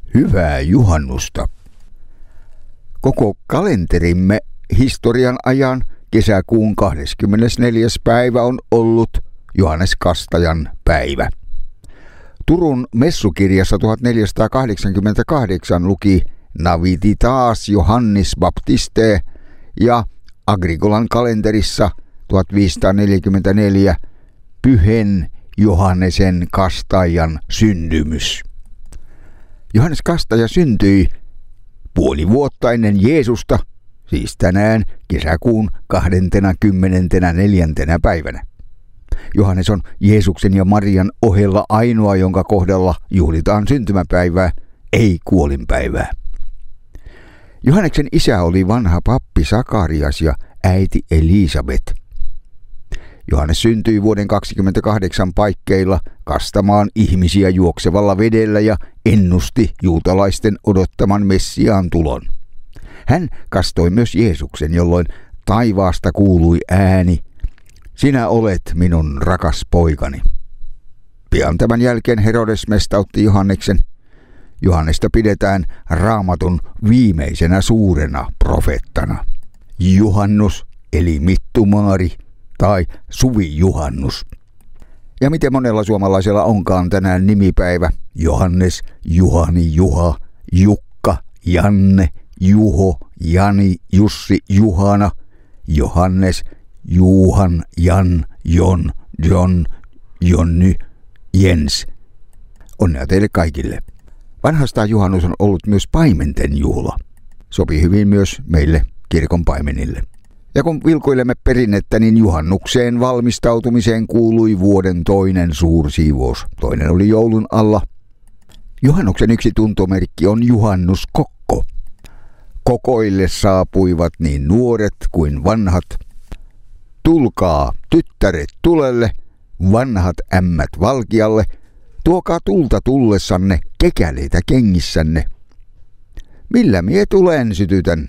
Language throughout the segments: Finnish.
Hyvää juhannusta! Koko kalenterimme historian ajan kesäkuun 24. päivä on ollut Johannes Kastajan päivä. Turun messukirjassa 1488 luki Navititas Johannis Baptiste ja Agricolan kalenterissa 1544 Pyhen Johannesen Kastajan syntymys. Johannes Kastaja syntyi puoli vuotta ennen Jeesusta, siis tänään kesäkuun 24. päivänä. Johannes on Jeesuksen ja Marian ohella ainoa, jonka kohdalla juhlitaan syntymäpäivää, ei kuolinpäivää. Johanneksen isä oli vanha pappi Sakarias ja äiti Elisabet. Johannes syntyi vuoden 28 paikkeilla kastamaan ihmisiä juoksevalla vedellä ja ennusti juutalaisten odottaman Messiaan tulon. Hän kastoi myös Jeesuksen, jolloin taivaasta kuului ääni: "Sinä olet minun rakas poikani." Pian tämän jälkeen Herodes mestautti Johanneksen. Johannesta pidetään Raamatun viimeisenä suurena profeettana. Juhannus eli mittumaari tai suvijuhannus. Ja miten monella suomalaisella onkaan tänään nimipäivä: Johannes, Juhani, Juha, Jukka, Janne, Juho, Jani, Jussi, Juhana, Johannes, Juhan, Jan, Jon, John, Jonny, Jens. Onnea teille kaikille. Vanhastaan juhannus on ollut myös paimenten juhla. Sopii hyvin myös meille kirkon paimenille. Ja kun vilkuilemme perinnettä, niin juhannukseen valmistautumiseen kuului vuoden toinen suursiivous. Toinen oli joulun alla. Juhannuksen yksi tuntomerkki on juhannuskokko. Kokoille saapuivat niin nuoret kuin vanhat. Tulkaa tyttäret tulelle, vanhat ämmät valkialle, tuokaa tulta tullessanne, kekäleitä kengissänne. Millä mie tulen sytytän,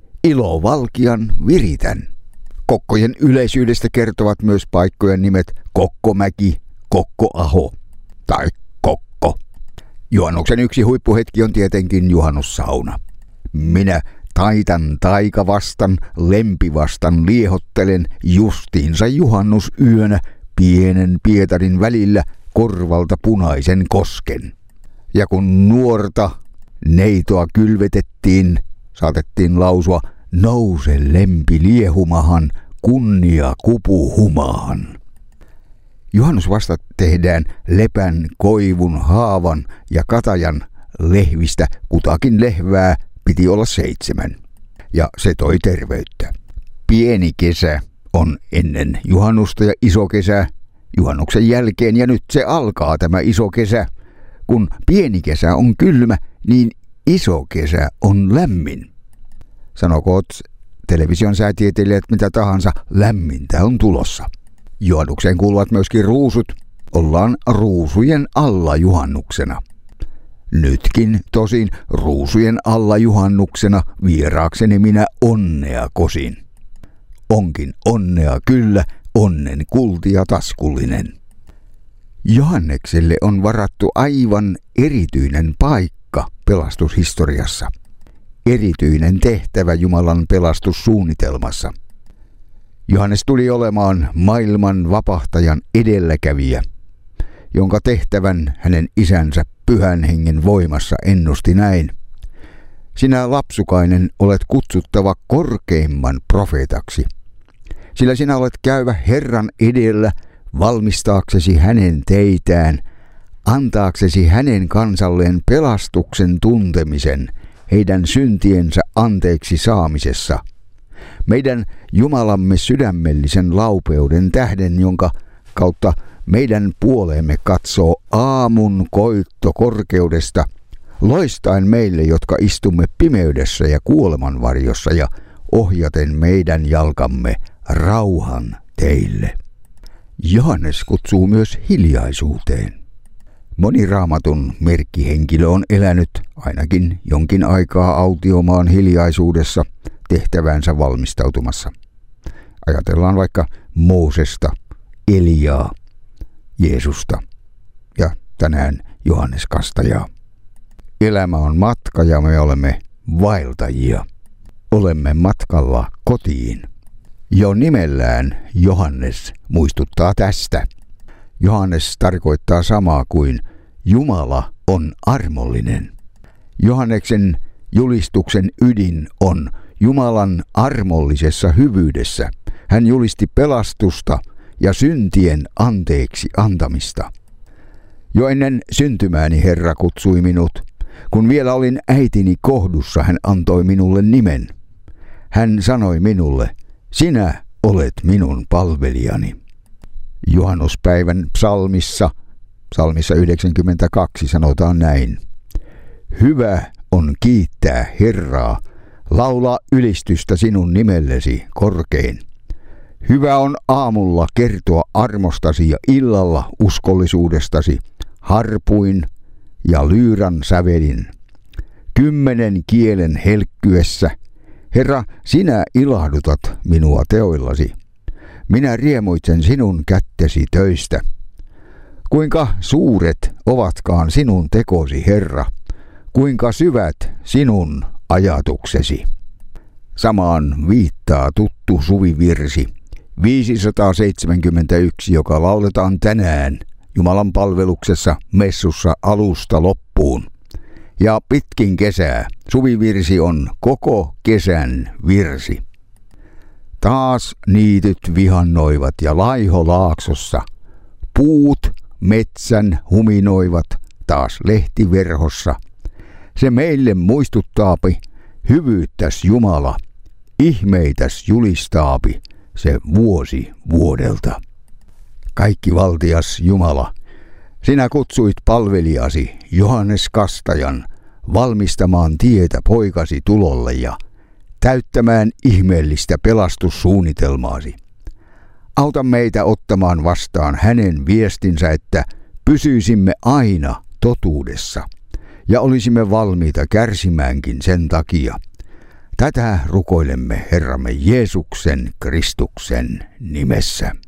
ilovalkian viritän. Kokkojen yleisyydestä kertovat myös paikkojen nimet Kokkomäki, Kokkoaho tai Kokko. Juhannuksen yksi huippuhetki on tietenkin juhannussauna. Minä taitan taikavastan, lempivastan liehottelen justiinsa juhannusyönä pienen Pietarin välillä korvalta punaisen kosken. Ja kun nuorta neitoa kylvetettiin, saatettiin lausua: "Nouse lempi liehumahan, kunnia kupuhumahan." Juhannusvastat tehdään lepän, koivun, haavan ja katajan lehvistä. Kutakin lehvää piti olla 7. Ja se toi terveyttä. Pieni kesä on ennen juhannusta ja iso kesä juhannuksen jälkeen, ja nyt se alkaa tämä iso kesä. Kun pieni kesä on kylmä, niin iso kesä on lämmin. Sanokoot television säätieteilijät mitä tahansa, lämmintä on tulossa. Juhannukseen kuuluvat myöskin ruusut. Ollaan ruusujen alla juhannuksena. Nytkin tosin ruusujen alla juhannuksena vieraakseni minä onnea kosin. Onkin onnea kyllä, onnen kultia taskullinen. Johannekselle on varattu aivan erityinen paikka pelastushistoriassa. Erityinen tehtävä Jumalan pelastussuunnitelmassa. Johannes tuli olemaan maailman vapahtajan edelläkävijä, jonka tehtävän hänen isänsä Pyhän Hengen voimassa ennusti näin: "Sinä lapsukainen olet kutsuttava korkeimman profeetaksi, sillä sinä olet käyvä Herran edellä valmistaaksesi hänen teitään, antaaksesi hänen kansalleen pelastuksen tuntemisen heidän syntiensä anteeksi saamisessa, meidän Jumalamme sydämellisen laupeuden tähden, jonka kautta meidän puoleemme katsoo aamun koitto korkeudesta, loistaen meille, jotka istumme pimeydessä ja kuoleman varjossa, ja ohjaten meidän jalkamme rauhan teille." Johannes kutsuu myös hiljaisuuteen. Moni Raamatun merkkihenkilö on elänyt ainakin jonkin aikaa autiomaan hiljaisuudessa tehtävänsä valmistautumassa. Ajatellaan vaikka Moosesta, Eliaa, Jeesusta ja tänään Johannes Kastajaa. Elämä on matka ja me olemme vaeltajia. Olemme matkalla kotiin. Jo nimellään Johannes muistuttaa tästä. Johannes tarkoittaa samaa kuin Jumala on armollinen. Johanneksen julistuksen ydin on Jumalan armollisessa hyvyydessä. Hän julisti pelastusta ja syntien anteeksi antamista. Jo ennen syntymääni Herra kutsui minut. Kun vielä olin äitini kohdussa, hän antoi minulle nimen. Hän sanoi minulle, sinä olet minun palvelijani. Juhannuspäivän psalmissa 92 sanotaan näin. Hyvä on kiittää Herraa, laulaa ylistystä sinun nimellesi korkein. Hyvä on aamulla kertoa armostasi ja illalla uskollisuudestasi, harpuin ja lyyran sävelin. 10 kielen helkkyessä, Herra, sinä ilahdutat minua teoillasi. Minä riemuitsen sinun kättesi töistä. Kuinka suuret ovatkaan sinun tekosi, Herra, kuinka syvät sinun ajatuksesi. Samaan viittaa tuttu suvivirsi 571, joka lauletaan tänään Jumalan palveluksessa messussa alusta loppuun. Ja pitkin kesää suvivirsi on koko kesän virsi. Taas niityt vihannoivat ja laiho laaksossa. Puut metsän huminoivat taas lehtiverhossa. Se meille muistuttaapi hyvyyttäs Jumala, ihmeitäs julistaapi se vuosi vuodelta. Kaikki valtias Jumala, sinä kutsuit palvelijasi Johannes Kastajan valmistamaan tietä poikasi tulolle ja täyttämään ihmeellistä pelastussuunnitelmaasi. Auta meitä ottamaan vastaan hänen viestinsä, että pysyisimme aina totuudessa ja olisimme valmiita kärsimäänkin sen takia. Tätä rukoilemme Herramme Jeesuksen Kristuksen nimessä.